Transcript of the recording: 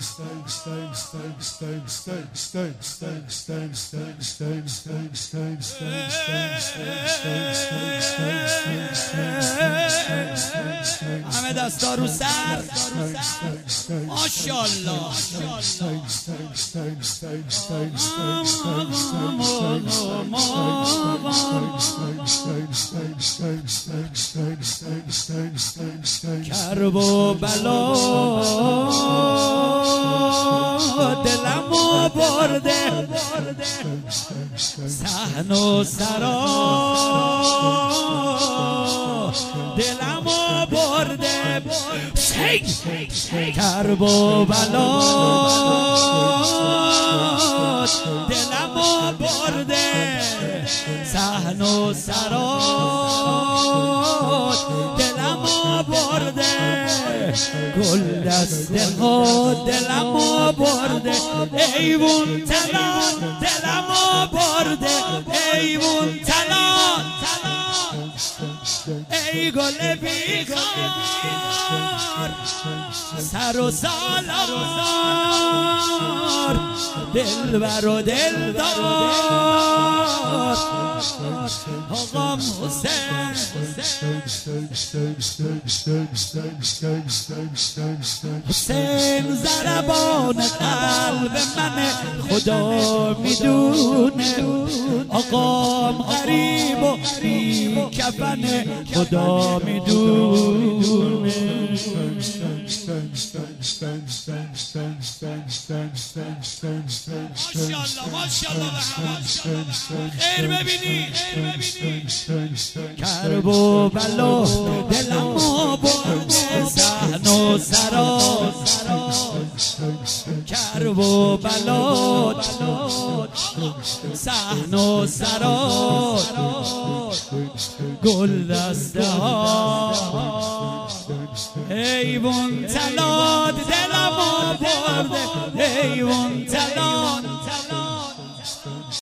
همه دستا رو سر ماشاءالله. کرب و بلا دلمو برده، صحن و سرا دلمو برده، کرب و بلا دلمو برده، صحن و سرا دلمو برده، گل دست خود دلمو برده، ایوون تلان دلمو برده، ایوون تلان ای گل بیخار سر و سالار، دلبر و دلدار آقام حسین. حسین ضربان قلب منه، خدا میدونه، آقام غریب و بی کفنه، خدا میدونه. ماشاءالله ماشاءالله خیر ببینی. کرب و بلا دلمو برده، صحن و سرا کرب و بلا صحن و سرا، گل دسته ها ایوون تلاد دلمو برده، ایوون